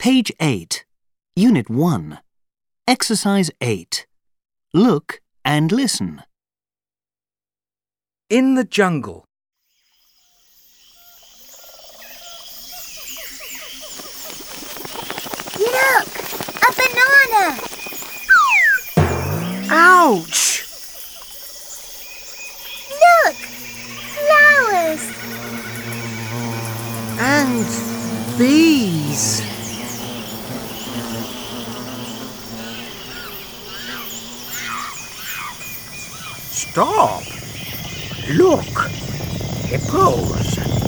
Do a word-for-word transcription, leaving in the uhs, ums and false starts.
Page eight, Unit one, Exercise eight. Look and listen. In the jungle. Look! A banana! Ouch! Look! Flowers! And bees. Stop! Look! Hippos!